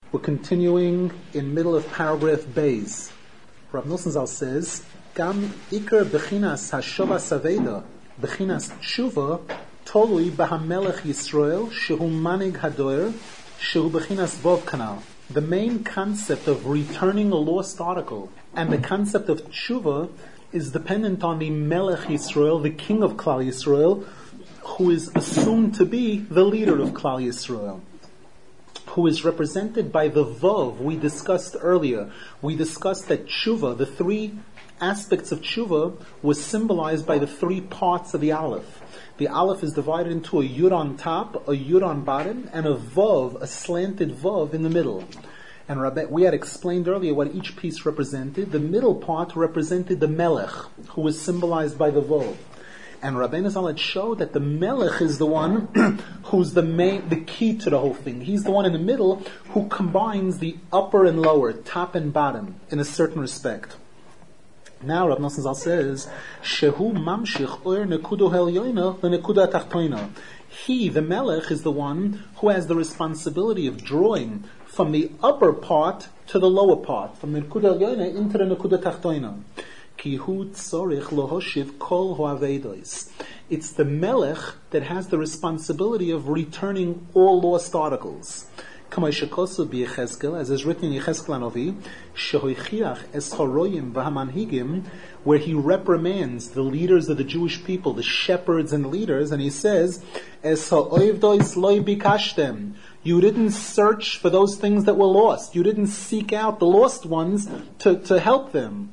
We're continuing in middle of paragraph Beis. Rav Nosson Zal says, Gam ikar bechinas hashova saveda, bechinas tshuva, tolui bahamelech Yisrael, shehu manig hadoer, shehu bechinas vov kanal. The main concept of returning a lost article and the concept of tshuva is dependent on the Melech Yisrael, the king of Klal Yisrael, who is assumed to be the leader of Klal Yisrael, who is represented by the Vov we discussed earlier. We discussed that tshuva, the three aspects of tshuva, was symbolized by the three parts of the Aleph. The Aleph is divided into a Yud on top, a Yud on bottom, and a Vov, a slanted Vov in the middle. And we had explained earlier what each piece represented. The middle part represented the Melech, who was symbolized by the Vov. And Rabbeinu Zal had showed that the Melech is the one who's the key to the whole thing. He's the one in the middle who combines the upper and lower, top and bottom, in a certain respect. Now Rav Nosson Zal says, Shehu mamshich oir nekudo helyoina lenekuda tachtoina. He, the Melech, is the one who has the responsibility of drawing from the upper part to the lower part, from the nekuda helyoina into the nekuda tachtoina. Ki hu tzorich lohoshiv kol hoavedos. It's the Melech that has the responsibility of returning all lost articles. As is written in Yechezkel Hanavi, shehoichiach es choroyim v'hamanhigim, where he reprimands the leaders of the Jewish people, the shepherds and leaders, and he says, es ha'oivdois loi bikashtem. You didn't search for those things that were lost. You didn't seek out the lost ones to help them.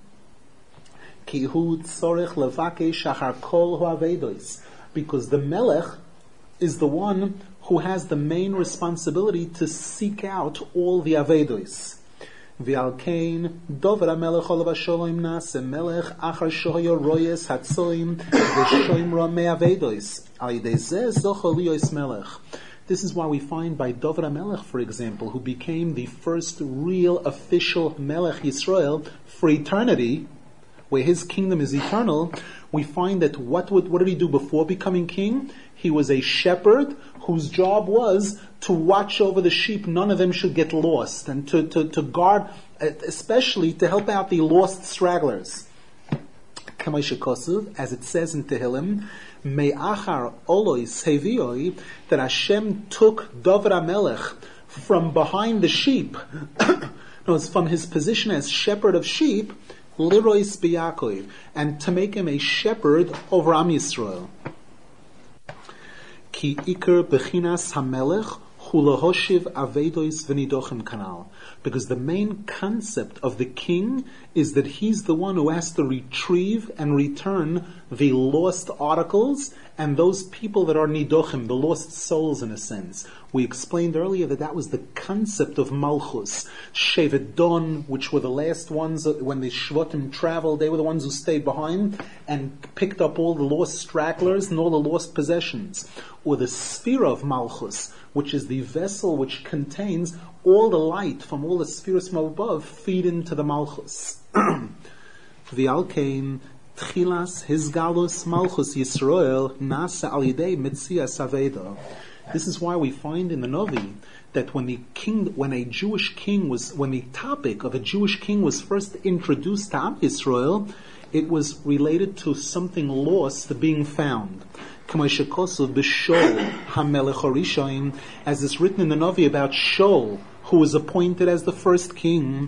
Ki hu tzorech levakesh achar kol hoavedos. Because the Melech is the one who has the main responsibility to seek out all the Avedos. V'al kein dover HaMelech olav hasholom nase melech achar shoyo royes hatzoim v'shoimra me'avedos al yidei zeh zocho liyos melech. This is why we find by Dover HaMelech, for example, who became the first real official Melech Yisrael for eternity, where his kingdom is eternal, we find that what did he do before becoming king? He was a shepherd whose job was to watch over the sheep. None of them should get lost, and to guard, especially to help out the lost stragglers. As it says in Tehillim, Me'achar olois hevioi, that Hashem took Dover HaMelech from behind the sheep, from his position as shepherd of sheep, Lirois b'Yakov, and to make him a shepherd over Am Yisrael. Ki ikar bechinas hamelech hu lahoshiv avedos v'nidochim kanal. Because the main concept of the king is that he's the one who has to retrieve and return the lost articles and those people that are nidochim, the lost souls in a sense. We explained earlier that was the concept of Malchus. Shevet Don, which were the last ones when the Shvatim traveled, they were the ones who stayed behind and picked up all the lost stragglers and all the lost possessions. Or the sphere of Malchus, which is the vessel which contains all the light from all the spheres from above feed into the Malchus. V'alkein tchilas hizgalus Malchus Yisrael nasa al yidei mitzias aveda. This is why we find in the Novi that when the topic of a Jewish king was first introduced to Am Yisrael, it was related to something lost being found. As is written in the Novi about Shaul, who was appointed as the first king.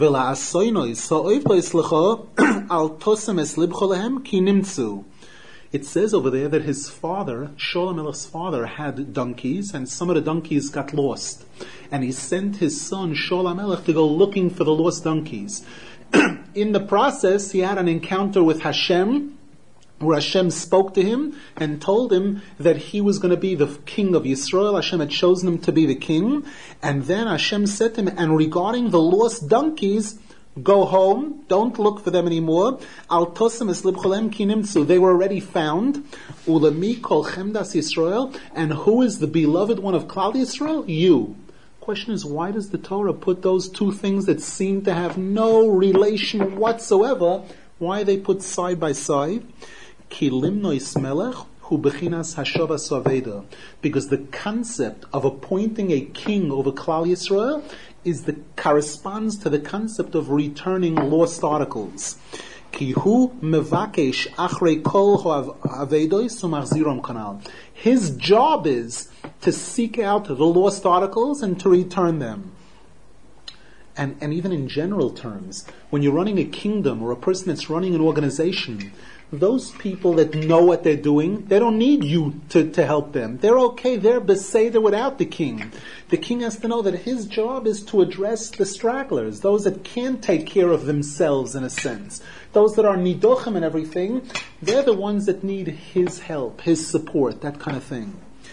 It says over there that his father, Shaul HaMelech's father, had donkeys, and some of the donkeys got lost. And he sent his son, Shaul HaMelech, to go looking for the lost donkeys. In the process, he had an encounter with Hashem, where Hashem spoke to him and told him that he was going to be the king of Yisrael. Hashem had chosen him to be the king. And then Hashem said to him, and regarding the lost donkeys, go home, don't look for them anymore. Al tosem es libcholem ki nimtzu. They were already found. Ulemi kol chemdas Yisrael. And who is the beloved one of Klal Yisrael? You. Question is, why does the Torah put those two things that seem to have no relation whatsoever, why are they put side by side? Ki limnois melech hu bechinas hashova soveda. Because the concept of appointing a king over Klal Yisrael corresponds to the concept of returning lost articles. His job is to seek out the lost articles and to return them. And even in general terms, when you're running a kingdom or a person that's running an organization, those people that know what they're doing, they don't need you to help them. They're okay. They're beseder without the king. The king has to know that his job is to address the stragglers, those that can't take care of themselves in a sense. Those that are nidochim and everything, they're the ones that need his help, his support, that kind of thing.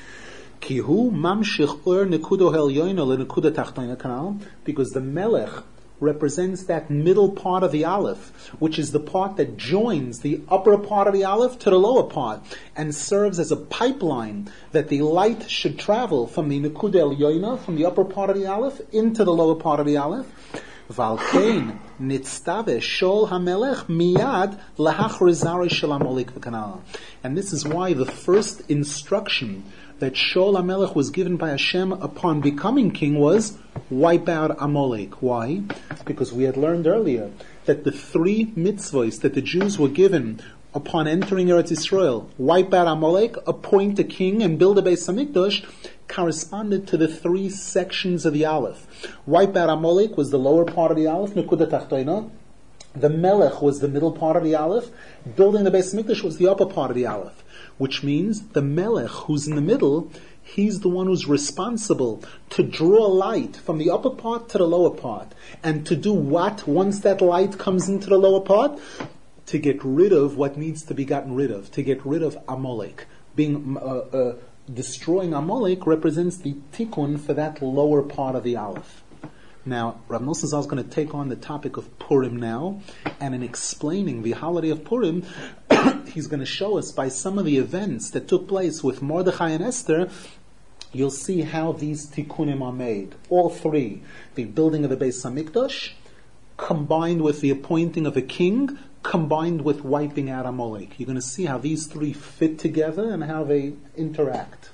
Because the melech represents that middle part of the aleph, which is the part that joins the upper part of the aleph to the lower part, and serves as a pipeline that the light should travel from the nekuda elyoina, from the upper part of the aleph, into the lower part of the aleph. Valkein nitztave shol hamelech miyad lahachrizare shel hamolik v'kanal. And this is why the first instruction that Shaul HaMelech was given by Hashem upon becoming king was wipe out Amalek. Why? Because we had learned earlier that the 3 mitzvahs that the Jews were given upon entering Eretz Yisrael, wipe out Amalek, appoint a king, and build a Beis Hamikdash, corresponded to the 3 sections of the Aleph. Wipe out Amalek was the lower part of the Aleph, Nekuda Tachtoina. The Melech was the middle part of the Aleph. Building the Beis Hamikdash was the upper part of the Aleph. Which means the Melech, who's in the middle, he's the one who's responsible to draw light from the upper part to the lower part. And to do what once that light comes into the lower part? To get rid of what needs to be gotten rid of. To get rid of Amalek. Destroying Amalek represents the tikkun for that lower part of the Aleph. Now, Rav Nosson Zal is going to take on the topic of Purim now, and in explaining the holiday of Purim, he's going to show us by some of the events that took place with Mordechai and Esther, you'll see how these tikkunim are made. All 3. The building of the Beis Hamikdash, combined with the appointing of a king, combined with wiping out Amalek. You're going to see how these 3 fit together and how they interact.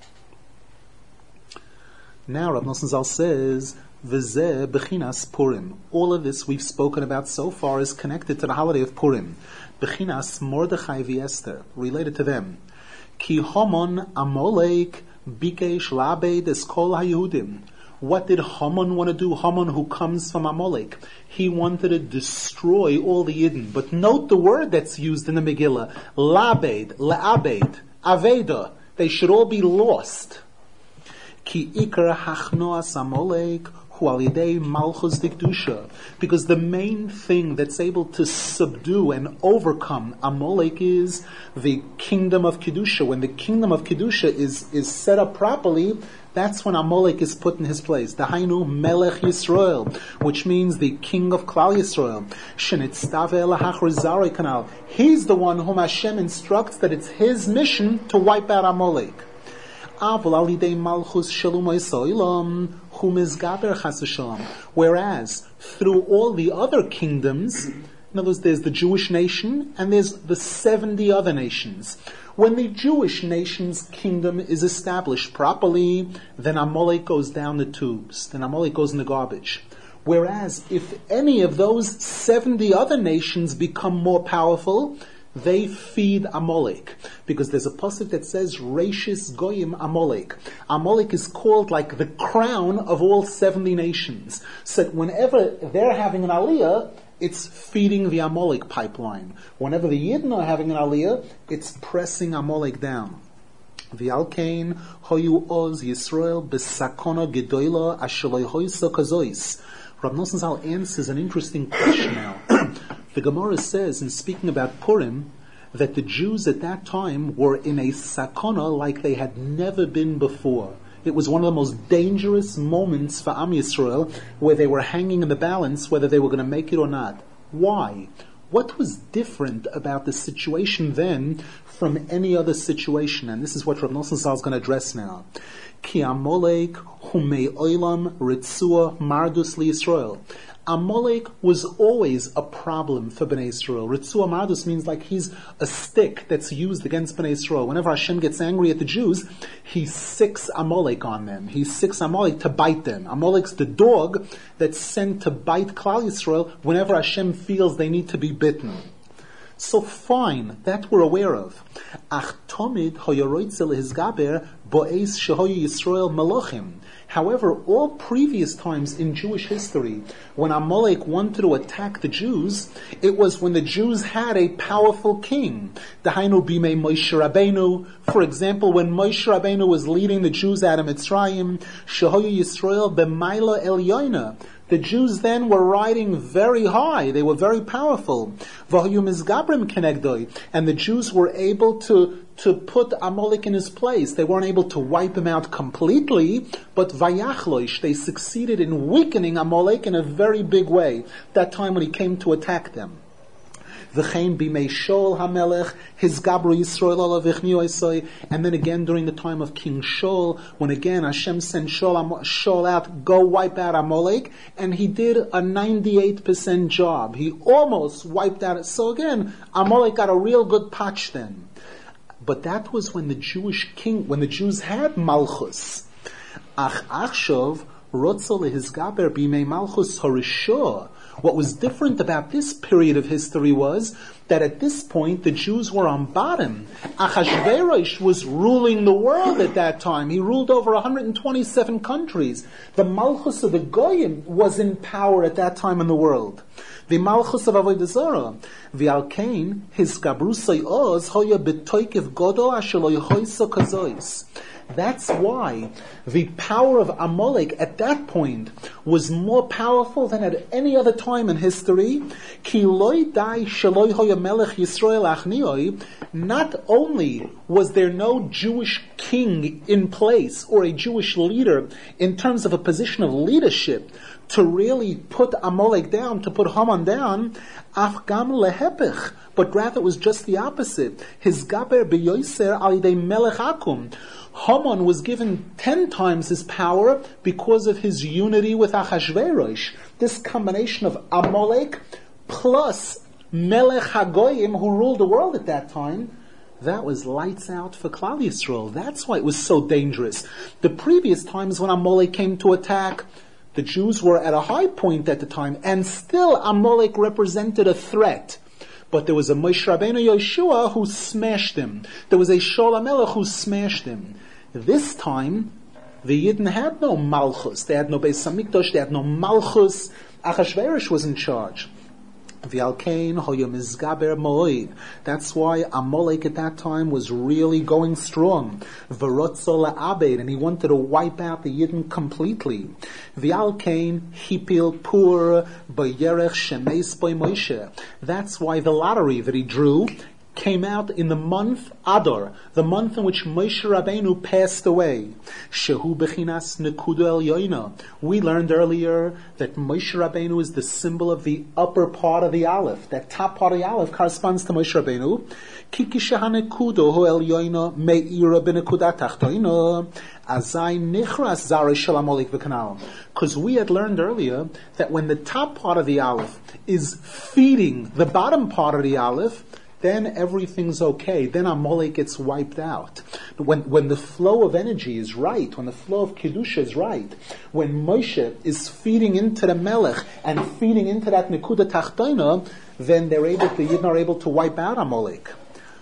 Now, Rav Nosson Zal says, V'zeh b'chinas Purim. All of this we've spoken about so far is connected to the holiday of Purim. B'chinas Mordechai v'Esther, related to them. Ki Haman Amalek bikesh labed es kol haYehudim. What did Haman want to do? Haman, who comes from Amalek, he wanted to destroy all the Yidden. But note the word that's used in the Megillah: labed, le'abed, aveda. They should all be lost. Ki ikar hachnoas Amalek. Because the main thing that's able to subdue and overcome Amalek is the kingdom of Kedusha. When the kingdom of Kedusha is set up properly, that's when Amalek is put in his place. Dahainu Melech Yisrael, which means the king of Klal Yisrael. He's the one whom Hashem instructs that it's his mission to wipe out Amalek. Whereas through all the other kingdoms, in other words, there's the Jewish nation and there's the 70 other nations. When the Jewish nation's kingdom is established properly, then Amalek goes down the tubes, then Amalek goes in the garbage. Whereas if any of those 70 other nations become more powerful, they feed Amalek. Because there's a pasuk that says, Reishis Goyim Amalek. Amalek is called like the crown of all 70 nations. So that whenever they're having an aliyah, it's feeding the Amalek pipeline. Whenever the Yidden are having an aliyah, it's pressing Amalek down. V'alkein hoyu oz Yisrael b'sakona gedoyla asheloi hoysa kazois. Rav Nosson Zal answers an interesting question now. The Gemara says, in speaking about Purim, that the Jews at that time were in a sakona like they had never been before. It was one of the most dangerous moments for Am Yisrael, where they were hanging in the balance whether they were going to make it or not. Why? What was different about the situation then from any other situation? And this is what Rav Nosson Zal is going to address now. Ki Amalek humei oilam ritzua mardus li Yisrael. Amalek was always a problem for Bnei Yisrael. Ritzua Mardus means like he's a stick that's used against Bnei Yisrael. Whenever Hashem gets angry at the Jews, he sicks Amalek on them. He sicks Amalek to bite them. Amalek's the dog that's sent to bite Klal Yisrael whenever Hashem feels they need to be bitten. So fine, that we're aware of. Ach tomid hoyoroitze lehizgaber bo'es shehoyu Yisrael melochim. However, all previous times in Jewish history, when Amalek wanted to attack the Jews, it was when the Jews had a powerful king. Dahainu bimei Moshe Rabbeinu. For example, when Moshe Rabbeinu was leading the Jews out of Mitzrayim, shehoyu Yisrael b'mayla elyoina. The Jews then were riding very high. They were very powerful. And the Jews were able to put Amalek in his place. They weren't able to wipe him out completely, but vayachloish, they succeeded in weakening Amalek in a very big way. That time when he came to attack them. V'chein bimei Shaul HaMelech, his Gabru Yisrael olav v'chniyoisoi, and then again during the time of King Shaul, when again Hashem sent Shaul out, go wipe out Amalek, and he did a 98% job. He almost wiped out it. So again, Amalek got a real good patch then. But that was when the Jews had Malchus. Ach achshov rotzo lehizgaber bimei Malchus harishah. What was different about this period of history was that at this point the Jews were on bottom. Achashverosh was ruling the world at that time. He ruled over 127 countries. The Malchus of the Goyim was in power at that time in the world. The Malchus of Avodah Zarah. V'al kain his gabrusay oz hoya b'toikev godol asher lo yehoysa kazois. That's why the power of Amalek at that point was more powerful than at any other time in history. Not only was there no Jewish king in place or a Jewish leader in terms of a position of leadership to really put Amalek down, to put Haman down, but rather it was just the opposite. His gaber b'yoser al yidei melech akum. Haman was given 10 times his power because of his unity with Achashverosh. This combination of Amalek plus Melech HaGoyim, who ruled the world at that time, that was lights out for Klal Yisrael. That's why it was so dangerous. The previous times when Amalek came to attack, the Jews were at a high point at the time, and still Amalek represented a threat. But there was a Moshe Rabbeinu Yeshua who smashed him. There was a Shaul HaMelech who smashed him. This time, the Yidden had no Malchus. They had no Beis HaMikdash. They had no Malchus. Achashverosh was in charge. V'alkein hoya mizgaber moed. That's why Amalek at that time was really going strong. V'rotzo la'abed, and he wanted to wipe out the Yidden completely. V'alkein hipil pur b'yerech shemeis b'y Moshe. That's why the lottery that he drew came out in the month Adar, the month in which Moshe Rabbeinu passed away. Shehu bechinas nekudo elyoina. We learned earlier that Moshe Rabbeinu is the symbol of the upper part of the Aleph. That top part of the Aleph corresponds to Moshe Rabbeinu. Kiki shehanekudo ho elyoina me'ira benekudat tachtoina. Azai nichras zare shel Amalek v'kanal. Because we had learned earlier that when the top part of the Aleph is feeding the bottom part of the Aleph, then everything's okay. Then Amalek gets wiped out. When the flow of energy is right, when the flow of Kedusha is right, when Moshe is feeding into the Melech and feeding into that Nekuda Tachtoina, then the Yidden are able to wipe out Amalek.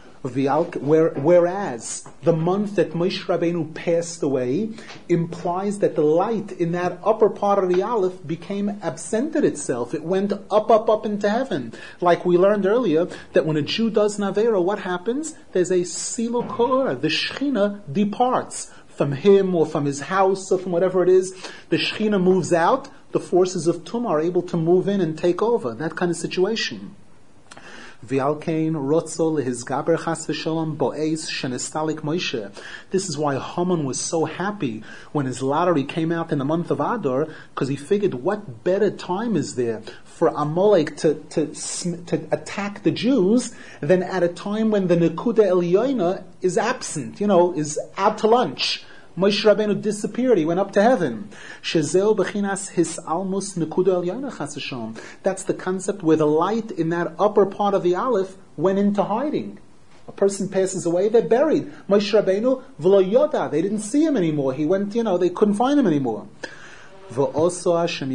Whereas the month that Moshe Rabbeinu passed away implies that the light in that upper part of the Aleph became absented itself. It went up into heaven. Like we learned earlier, that when a Jew does Navera, what happens? There's a Siluk Ha'or. The Shechina departs from him or from his house or from whatever it is. The Shechina moves out. The forces of Tumah are able to move in and take over. That kind of situation. V'alkein rotzo lehizgaber chas v'sholom bo'ez shenestalik Moshe. This is why Haman was so happy when his lottery came out in the month of Adar, because he figured what better time is there for Amalek to attack the Jews than at a time when the Nekuda Elyoina is absent, is out to lunch. Moshe Rabbeinu disappeared. He went up to heaven. Shezeo bechinas hisalmus nekuda elyona chas v'shalom. That's the concept where the light in that upper part of the Aleph went into hiding. A person passes away, they're buried. Moshe Rabbeinu v'lo yoda. They didn't see him anymore. He went, they couldn't find him anymore. However, Hashem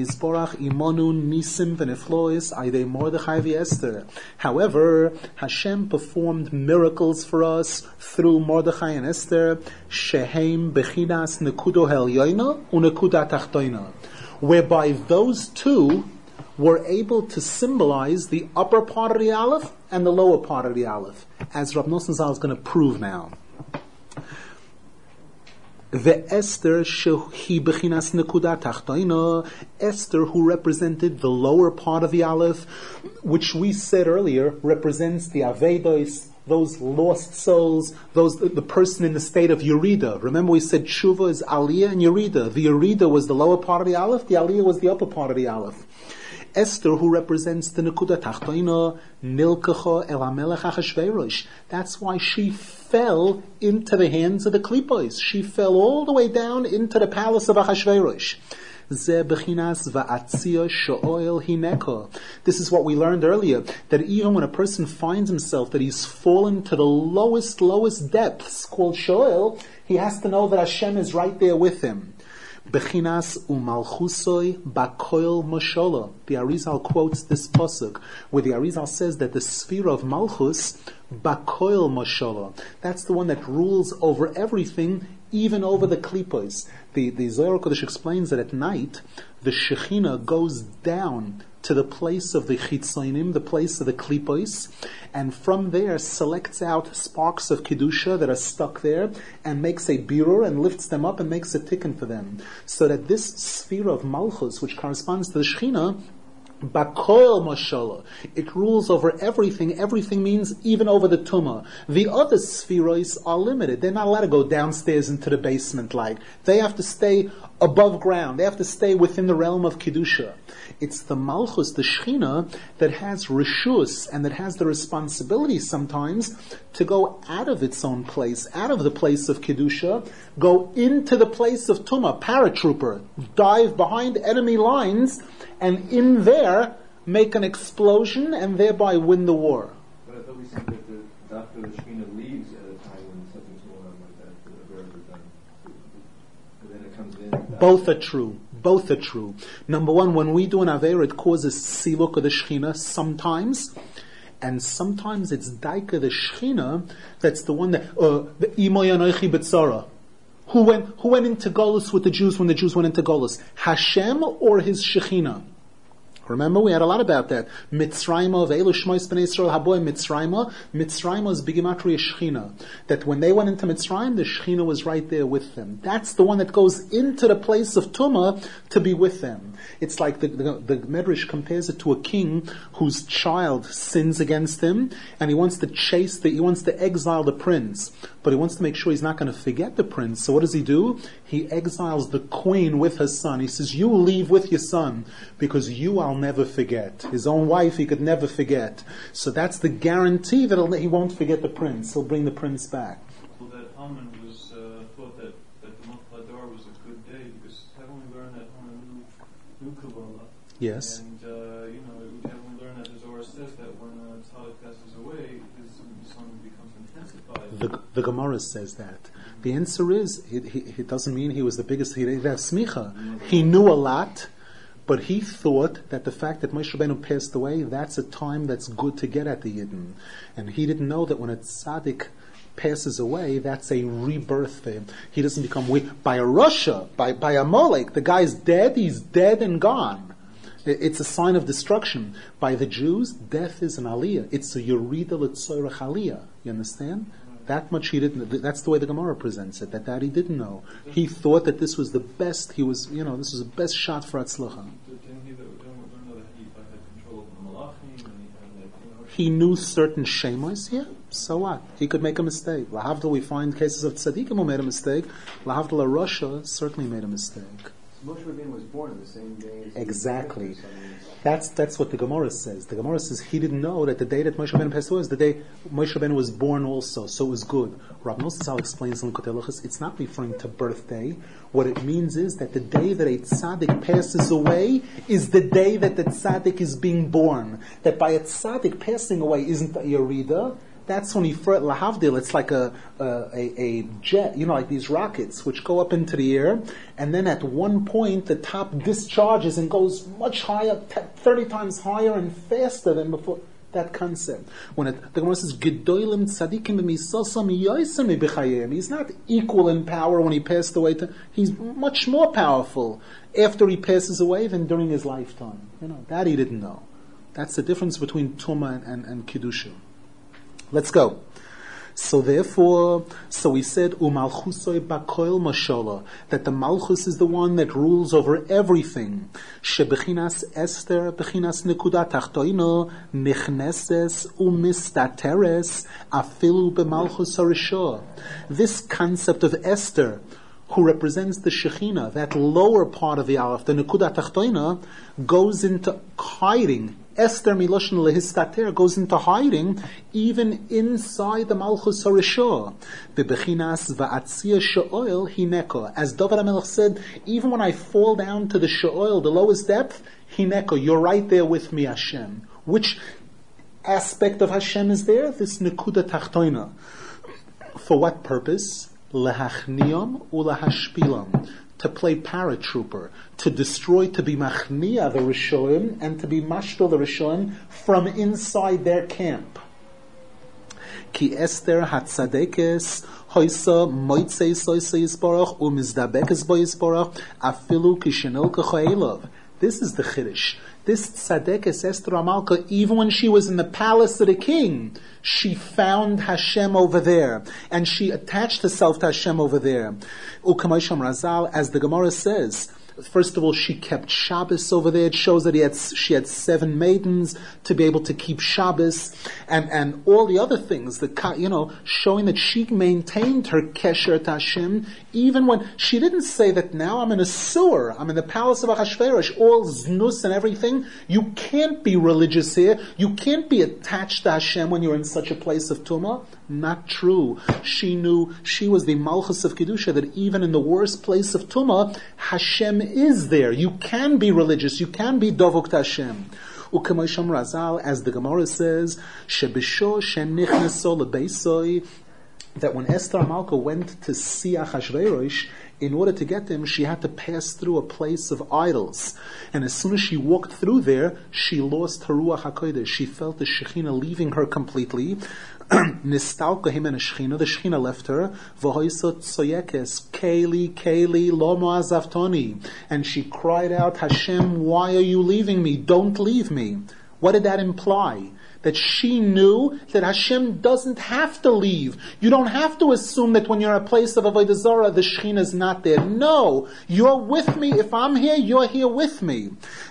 performed miracles for us through Mordechai and Esther, whereby those two were able to symbolize the upper part of the Aleph and the lower part of the Aleph, as Rav Nosson Zal is going to prove now. Esther, Esther, who represented the lower part of the Aleph, which we said earlier represents the Avedos, those lost souls, the person in the state of Yerida. Remember we said Tshuva is Aliyah and Yerida. The Yerida was the lower part of the Aleph, the Aliyah was the upper part of the Aleph. Esther, who represents the Nekuda Tachtoina, Nilkacha El HaMelech Achashverosh. That's why she fell into the hands of the Klipos. She fell all the way down into the palace of Achashverosh. This is what we learned earlier, that even when a person finds himself that he's fallen to the lowest depths, called Shoel, he has to know that Hashem is right there with him. Bechinas umalchusoi bakoil moshola. The Arizal quotes this pasuk, where the Arizal says that the sphere of Malchus, bakoil moshola, that's the one that rules over everything, even over the klipos. The Zohar Kodesh explains that at night, the Shekhinah goes down to the place of the Chitzonim, the place of the Klipos, and from there selects out sparks of Kedusha that are stuck there, and makes a birur and lifts them up and makes a tikkun for them. So that this sphere of Malchus, which corresponds to the Shekhinah, Bakoil Mashallah, it rules over everything. Everything means even over the Tumah. The other spheroids are limited. They're not allowed to go downstairs into the basement like. They have to stay above ground. They have to stay within the realm of Kedusha. It's the Malchus, the Shechina, that has Rishus and that has the responsibility sometimes to go out of its own place, out of the place of Kedusha, go into the place of Tumah, paratrooper, dive behind enemy lines, and in there make an explosion and thereby win the war. But I thought we said that the Shekhinah leaves at a time when something's going on like that, very done. And then it comes in. Both are true. Both are true. Number one, when we do an Aveira, it causes Siluk of the Shekhinah sometimes, and sometimes it's Daika the Shekhinah that's the one that the Imoy Anoichi B'tzara. Who went into Golus with the Jews when the Jews went into Golus? Hashem or his Shekhinah? Remember, we had a lot about that. Mitzrayma, Ve'elu Shmois B'nai Yisrael Haboy Mitzrayma. Mitzrayma is Bigimatria Shechina. That when they went into Mitzrayim, the Shechina was right there with them. That's the one that goes into the place of Tumah to be with them. It's like the Medrash compares it to a king whose child sins against him, and he wants to he wants to exile the prince, but he wants to make sure he's not going to forget the prince. So what does he do? He exiles the queen with her son. He says, you leave with your son, because you I'll never forget. His own wife he could never forget. So that's the guarantee that he won't forget the prince. He'll bring the prince back. So that Haman was thought that the Mulchad Adar was a good day, because haven't we learned that Haman knew Kabbalah? Yes. And haven't we learned that the Zohar says that when Tzaddik passes away, his son becomes intensified. The Gemara says that. The answer is, it doesn't mean he was the biggest. He didn't have smicha. He knew a lot, but he thought that the fact that Moshe Rabbeinu passed away, that's a time that's good to get at the Yidden. And he didn't know that when a tzaddik passes away, that's a rebirth for him. He doesn't become weak. By a Russia, by a Molech, the guy's dead, he's dead and gone. It's a sign of destruction. By the Jews, death is an aliyah. It's a Yerida L'Tzoyrach aliyah. You understand? That much he didn't. That's the way the Gemara presents it. That he didn't know. He thought that this was the best. This was the best shot for Atzlacha. He knew certain shemos. Yeah. So what? He could make a mistake. Lahavdil, we find cases of tzaddikim who made a mistake. Lahavdil, Russia certainly made a mistake. Moshe Rabbeinu was born on the same day as Exactly. That's what the Gemara says. The Gemara says he didn't know that the day that Moshe Rabbeinu passed away is the day Moshe Rabbeinu was born also, so it was good. Rav Nosson explains in Likutei Hilchos, it's not referring to birthday. What it means is that the day that a tzaddik passes away is the day that the tzaddik is being born. That by a tzaddik passing away isn't a yerida. That's when lahavdil, it's like a jet, like these rockets which go up into the air, and then at one point the top discharges and goes much higher, 30 times higher and faster than before. That concept. When the Gemara says, Gedolim tzadikim b'misosam yoyser b'chayim, he's not equal in power when he passed away. He's much more powerful after he passes away than during his lifetime. That he didn't know. That's the difference between Tumah and Kiddusha. Let's go. So we said, Umalchusoi bakoil mashola, that the Malchus is the one that rules over everything. Shebechinas Esther, bechinas nekuda tachtoino, nichneses umistateres, afilu b'malchus harisho. This concept of Esther, who represents the Shekhinah, that lower part of the Aleph, the nekuda tachtoino, goes into hiding. Esther Miloshin Lehistater goes into hiding even inside the Malchus Harishah. Bebechinas va'atzia she'oil hineko. As David HaMelech said, even when I fall down to the she'oil, the lowest depth, hineko, you're right there with me, Hashem. Which aspect of Hashem is there? This nekuda tachtoina. For what purpose? Lehachniyam ulahashpilam. To play paratrooper, to destroy, to be machniya the Rishonim, and to be mashto the Rishonim from inside their camp. Ki Esther hatzadekes hoisa moitzei soisa yisborach umizdabekes bo yisborach afilu kishenil kachoelov. This is the Chiddush. This tzadekes Esther Amalka, even when she was in the palace of the king, she found Hashem over there, and she attached herself to Hashem over there. Ukamosham Razal, as the Gemara says, first of all, she kept Shabbos over there. It shows that she had 7 maidens to be able to keep Shabbos, and all the other things, showing that she maintained her kesher to Hashem, even when she didn't say that now I'm in a sewer, I'm in the palace of Achashverosh, all znus and everything. You can't be religious here. You can't be attached to Hashem when you're in such a place of tumah. Not true. She knew she was the Malchus of Kedusha, that even in the worst place of tumah, Hashem is there. You can be religious. You can be dovuk to Hashem. Ukemosham Razal, as the Gemara says, Shebisho shenichneso lebeisoi, that when Esther Amalka went to see Achashverosh, in order to get him, she had to pass through a place of idols. And as soon as she walked through there, she lost her Ruach HaKodesh. She felt the Shekhinah leaving her completely. Nistalka him and the Shekhinah left her. V'hoisot tsoyekes, Keli, Keli, lomo azaftoni. And she cried out, Hashem, why are you leaving me? Don't leave me. What did that imply? That she knew that Hashem doesn't have to leave. You don't have to assume that when you're in a place of Avodah Zarah, the Shekhinah is not there. No, you're with me. If I'm here, you're here with me.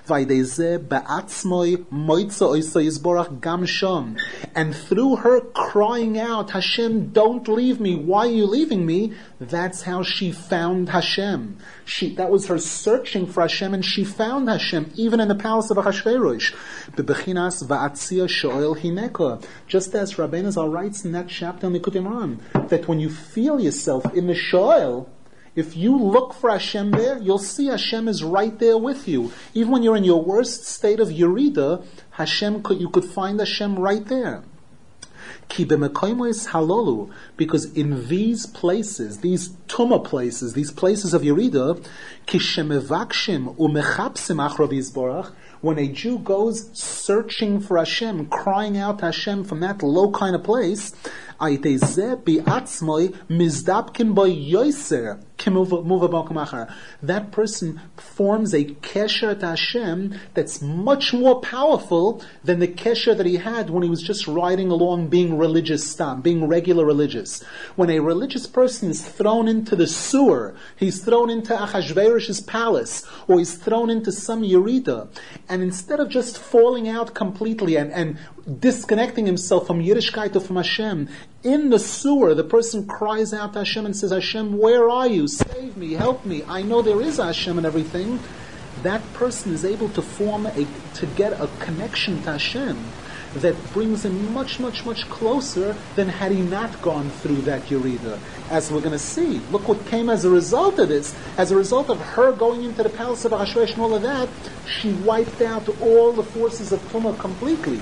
And through her crying out, Hashem, don't leave me. Why are you leaving me? That's how she found Hashem. That was her searching for Hashem, and she found Hashem, even in the palace of Achashverosh. Just as Rabbeinu Zal writes in that chapter in Likutei Moharan, that when you feel yourself in the shoel, if you look for Hashem there, you'll see Hashem is right there with you. Even when you're in your worst state of Yerida, you could find Hashem right there. Because in these places, these tumah places, these places of Yerida, when a Jew goes searching for Hashem, crying out to Hashem from that low kind of place, that person forms a kesher to Hashem that's much more powerful than the kesher that he had when he was just riding along being religious, being regular religious. When a religious person is thrown into the sewer, he's thrown into Achashverosh's palace, or he's thrown into some Yerida, and instead of just falling out completely and disconnecting himself from Yiddishkeit or from Hashem. In the sewer, the person cries out to Hashem and says, Hashem, where are you? Save me, help me. I know there is a Hashem and everything. That person is able to get a connection to Hashem that brings him much, much, much closer than had he not gone through that Yerida. As we're going to see, look what came as a result of this. As a result of her going into the palace of Ahasuerus and all of that, she wiped out all the forces of Tumah completely.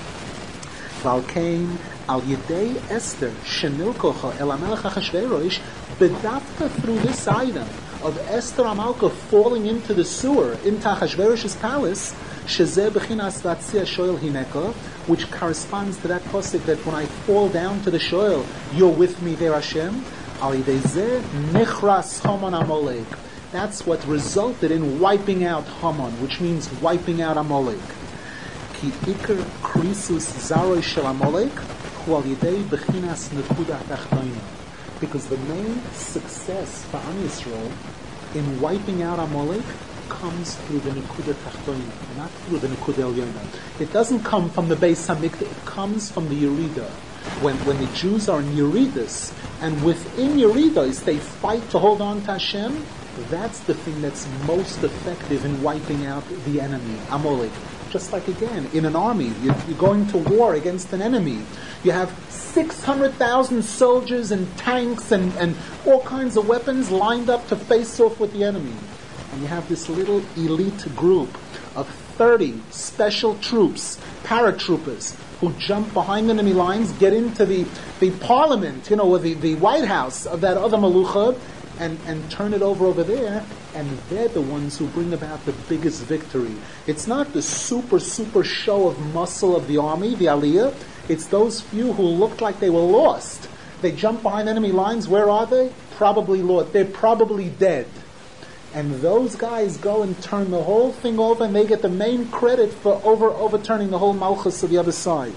Valkain al Yedei Esther Shenilkocha El HaMelech Achashverosh, bedafka through this item of Esther Amalka falling into the sewer, into Achashverosh's palace, Shezeh Bechinas Vatzia Shoel Hineka, which corresponds to that pasuk that when I fall down to the shoel, you're with me there, Hashem. Al Yedei Zeh Nechras Haman Amalek. That's what resulted in wiping out Haman, which means wiping out Amalek. Ki Iker Krisus Zaroi Shel Amalek Hu Al Yedei Bechinas Nekuda Tachtoina. Because the main success for Am Yisrael in wiping out Amalek comes through the Nekuda Tachtoina, not through the Nekuda Elyona. It doesn't come from the Beis Hamikdash, it comes from the Yerida. When the Jews are in Yeridus, and within Yeridus they fight to hold on to Hashem, that's the thing that's most effective in wiping out the enemy, Amalek. Just like again, in an army, you're going to war against an enemy. You have 600,000 soldiers and tanks and all kinds of weapons lined up to face off with the enemy. And you have this little elite group of 30 special troops, paratroopers, who jump behind enemy lines, get into the parliament, or the White House of that other Malucha, and turn it over there, and they're the ones who bring about the biggest victory. It's not the super show of muscle of the army, the Aliyah. It's those few who looked like they were lost. They jump behind enemy lines. Where are they? Probably lost. They're probably dead. And those guys go and turn the whole thing over, and they get the main credit for overturning the whole malchus of the other side.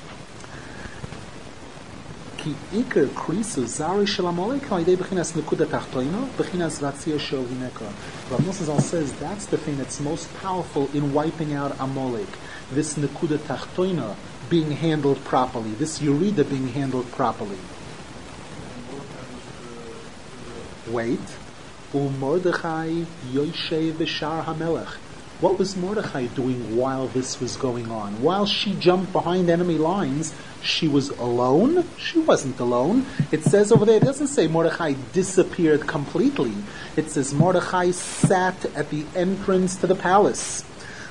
Ki Iker Krisu Zari Shel Amalek Ha'idei Bechinas Nekuda Tachtoina Bechinas Vatzia Shel Hineka. Rav Nosson says that's the thing that's most powerful in wiping out Amalek. This Nekuda Tachtoina being handled properly, this Yerida being handled properly. Wait. Mordechai Yoshev B'Shar HaMelech. What was Mordechai doing while this was going on? While she jumped behind enemy lines, she was alone? She wasn't alone. It says over there, it doesn't say Mordechai disappeared completely. It says Mordechai sat at the entrance to the palace.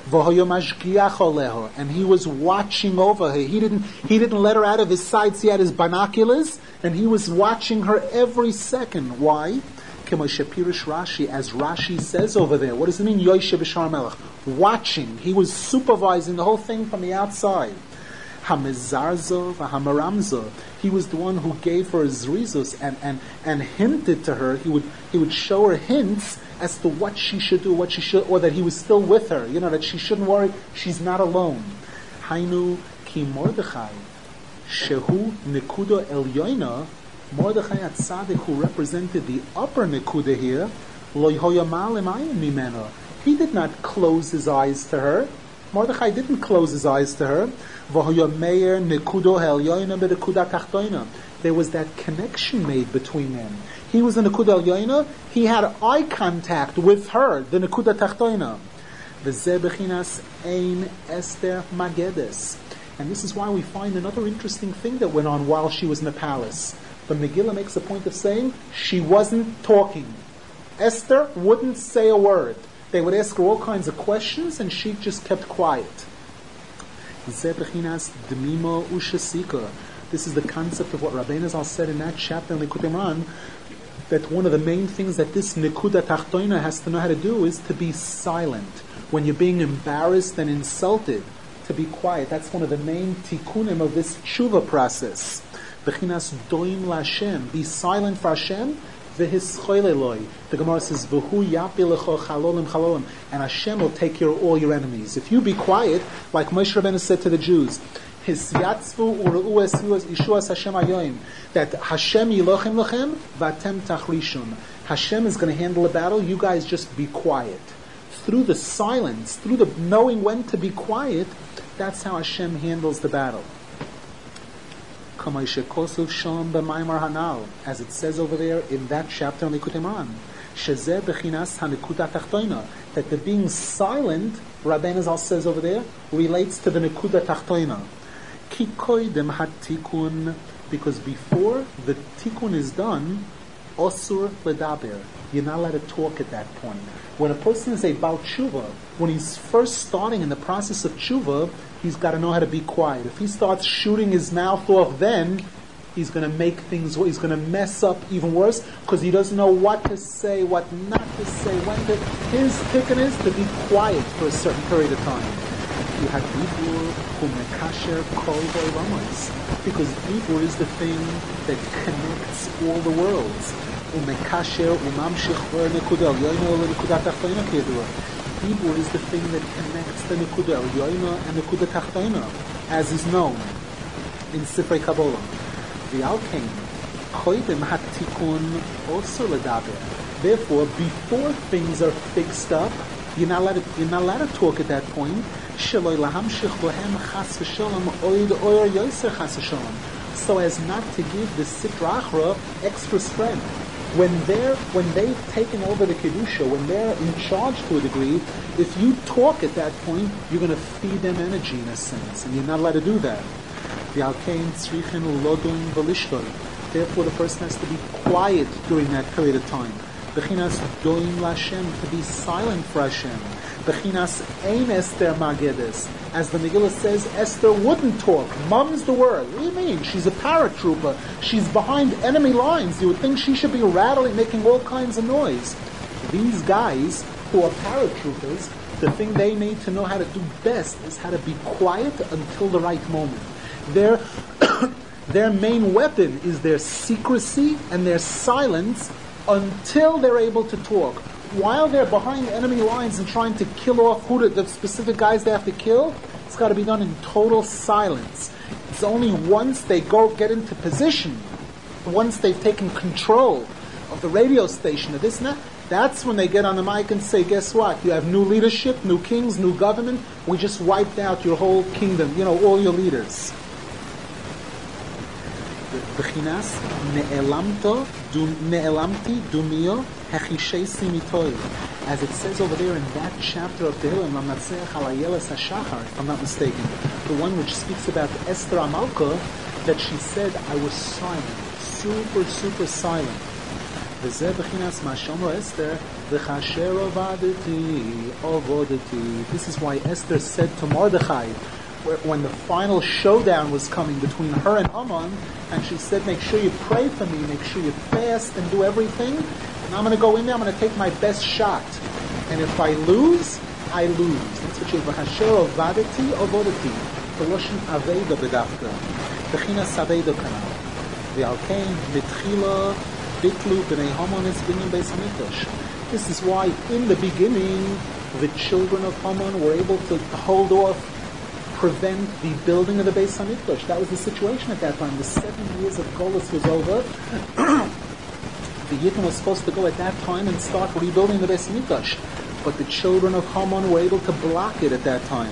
And he was watching over her. He didn't let her out of his sights. He had his binoculars, and he was watching her every second. Why? Rashi, as Rashi says over there, what does it mean, Yoshev B'Shar Melech? Watching. He was supervising the whole thing from the outside. Hamizarzo v'hamaramzo. He was the one who gave her zrizus and hinted to her. He would show her hints as to what she should do, or that he was still with her. That she shouldn't worry. She's not alone. Hainu ki Mordechai shehu nekuda elyoina. Mordechai HaTzadik, who represented the upper Nekuda here, lo hoyamal emayim mimena. He did not close his eyes to her. Mordechai didn't close his eyes to her. V'hoyameir nekudo elyoina b'nekuda tachtoina. There was that connection made between them. He was the Nekuda elyoina. He had eye contact with her, the Nekuda tachtoina. V'zeh bechinas ein Esther Magedes. And this is why we find another interesting thing that went on while she was in the palace. The Megillah makes a point of saying she wasn't talking. Esther wouldn't say a word. They would ask her all kinds of questions, and she just kept quiet. This is the concept of what Rabbeinu Zal said in that chapter in Likutei Moharan, that one of the main things that this Nekuda Tachtoina has to know how to do is to be silent. When you're being embarrassed and insulted, to be quiet. That's one of the main tikkunim of this tshuva process. Bechinas doim laHashem. Be silent for Hashem. V'hischoleloi. The Gemara says, V'hu yapi lecho chalolim chalolim. And Hashem will take care of all your enemies. If you be quiet, like Moshe Rabbeinu said to the Jews, Hisyatzvu u're'u es Yeshuas Hashem hayoim. That Hashem yilochem lochem, v'atem tachlishun. Hashem is going to handle the battle. You guys just be quiet. Through the silence, through the knowing when to be quiet, That's how Hashem handles the battle. As it says over there in that chapter on Likutei Moharan, that the being silent, Rabbeinu Zal says over there, relates to the Nekuda Tachtoina. Because before the tikkun is done, osur ledaber, you're not allowed to talk at that point. When a person is a Baal Tshuva, when he's first starting in the process of Tshuva, he's got to know how to be quiet. If he starts shooting his mouth off, then he's going to make things, he's going to mess up even worse, because he doesn't know what to say, what not to say, when to. His tikkun is to be quiet for a certain period of time. Because Dibur is the thing that connects all the worlds. Dibur is the thing that connects the Nekuda Elyoina and the Nekuda Tachtoina, as is known in Sifrei Kabbalah. Therefore, before things are fixed up, you're not allowed to talk at that point. So as not to give the Sitra Achra extra strength. When they've taken over the Kedusha, when they're in charge to a degree, if you talk at that point, you're going to feed them energy in a sense, and you're not allowed to do that. Therefore, the person has to be quiet during that period of time. Bechinas doim Lashem, to be silent for Hashem. Bechinas ein Esther Magedes. As the Megillah says, Esther wouldn't talk. Mum's the word. What do you mean? She's a paratrooper. She's behind enemy lines. You would think she should be rattling, making all kinds of noise. These guys who are paratroopers, the thing they need to know how to do best is how to be quiet until the right moment. Their main weapon is their secrecy and their silence until they're able to talk. While they're behind enemy lines and trying to kill off the specific guys they have to kill, it's got to be done in total silence. It's only once they get into position, once they've taken control of the radio station, of this and that, that's when they get on the mic and say, guess what? You have new leadership, new kings, new government. We just wiped out your whole kingdom, all your leaders. Bechinas ne'elamti dumio hechishei simitoi. As it says over there in that chapter of Tehillim, Lamatzeach Halayeles HaShachar, if I'm not mistaken, the one which speaks about Esther Amalka, that she said, I was silent, super, super silent. V'zeh bechinas ma'shomer Esther v'chasher ovodeti. This is why Esther said to Mordechai, when the final showdown was coming between her and Haman, and she said, make sure you pray for me, make sure you fast and do everything, and I'm going to go in there, I'm going to take my best shot. And if I lose, I lose. That's what she said. V'chasher ovodeti, the Lashon Aveda b'dafka. Bechinas Aveda kanal. V'alkein b'tchila bitlu b'nei Haman es binyan beis hamikdash. This is why in the beginning, the children of Haman were able to hold off, prevent the building of the Beis Hamikdash. That was the situation at that time. The 7 years of Golus was over. The Yidden was supposed to go at that time and start rebuilding the Beis Hamikdash. But the children of Haman were able to block it at that time.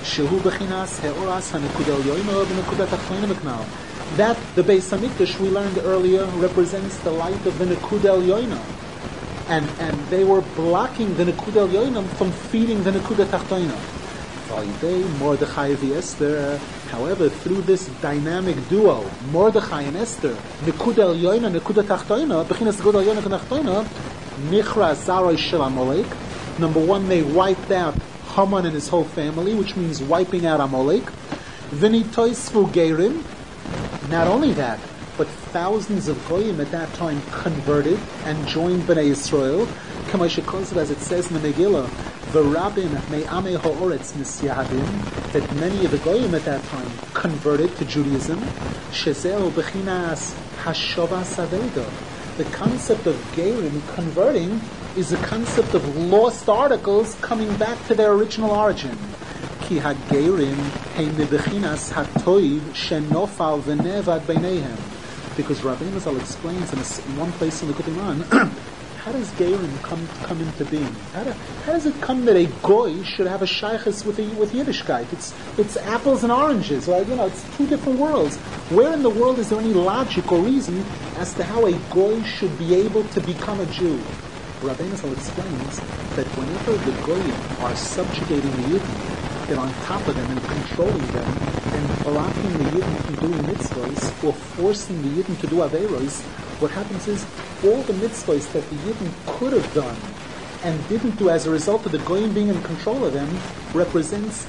That, the Beis Hamikdash, we learned earlier, represents the light of the Nekuda Elyoina. And they were blocking the Nekuda Elyoina from feeding the Nekuda Tachtoina. Mordechai and Esther. However, through this dynamic duo, Mordechai and Esther, Nekuda Elyoina, Nekuda Tachtoina, Bechinas Nekuda Elyoina, Nekuda Tachtoina, Nichra Zaroi Shel Amalek. Number one, they wiped out Haman and his whole family, which means wiping out Amalek. V'nitoisvu Gerim. Not only that, but thousands of Goyim at that time converted and joined Bnei Yisrael. As it says in the Megillah, V'rabim me'amei ha'oretz nisyahadim, that many of the Goyim at that time converted to Judaism. Shezeo b'chinas hashova saveda. The concept of Gerim converting is a concept of lost articles coming back to their original origin. Ki ha-Gerim heim b'chinas ha'toiv shenofal v'nevad b'neihem. Because Rabbeinu Zal explains in one place in the Likutei Moharan how does Gerim come into being? How does it come that a goy should have a shaykhus with Yiddishkeit? It's apples and oranges, right? It's two different worlds. Where in the world is there any logic or reason as to how a goy should be able to become a Jew? Rabbeinu Zal explains that whenever the goyim are subjugating the Yidden, they're on top of them and controlling them and blocking the Yidden from doing mitzvahs or forcing the Yidden to do averos, what happens is all the mitzvahs that the Yidden could have done and didn't do as a result of the goyim being in control of them represents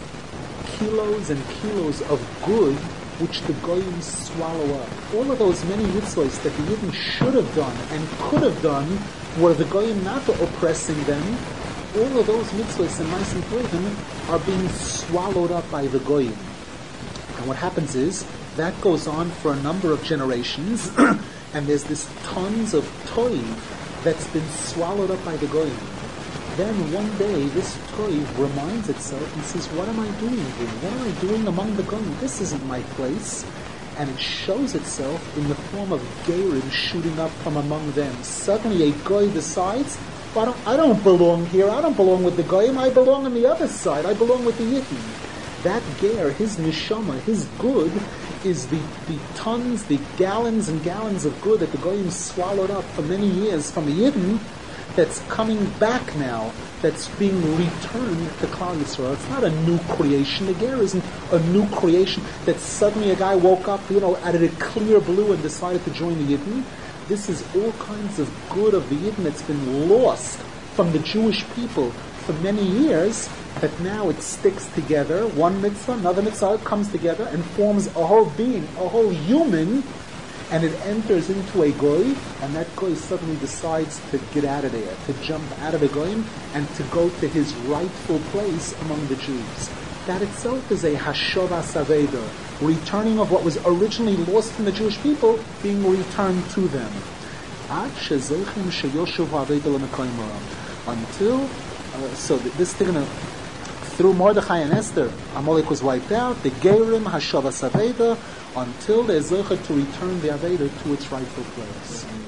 kilos and kilos of good which the goyim swallow up. All of those many mitzvahs that the Yidden should have done and could have done were the goyim not oppressing them. All of those mitzvahs and nice and tovim are being swallowed up by the goyim. And what happens is that goes on for a number of generations, and there's this tons of toiv that's been swallowed up by the goyim. Then one day this toiv reminds itself and says, what am I doing here? What am I doing among the goyim? This isn't my place. And it shows itself in the form of gerim shooting up from among them. Suddenly a goy decides, well, I don't belong here. I don't belong with the goyim. I belong on the other side. I belong with the Yidden. That ger, his neshama, his good, is the tons, the gallons and gallons of good that the goyim swallowed up for many years from the Yidden, that's coming back now, that's being returned to Klal Yisrael. It's not a new creation. The ger isn't a new creation that suddenly a guy woke up, out of the clear blue and decided to join the Yidden. This is all kinds of good of the Yidden that's been lost from the Jewish people for many years, that now it sticks together. One mitzvah, another mitzvah comes together and forms a whole being, a whole human, and it enters into a goy, and that goy suddenly decides to get out of there, to jump out of the goyim, and to go to his rightful place among the Jews. That itself is a hashova saveda, returning of what was originally lost from the Jewish people, being returned to them. Until, so this thing, through Mordechai and Esther, Amalek was wiped out, the Gerim, hashova saveda, until they're zocher to return the Aveda to its rightful place.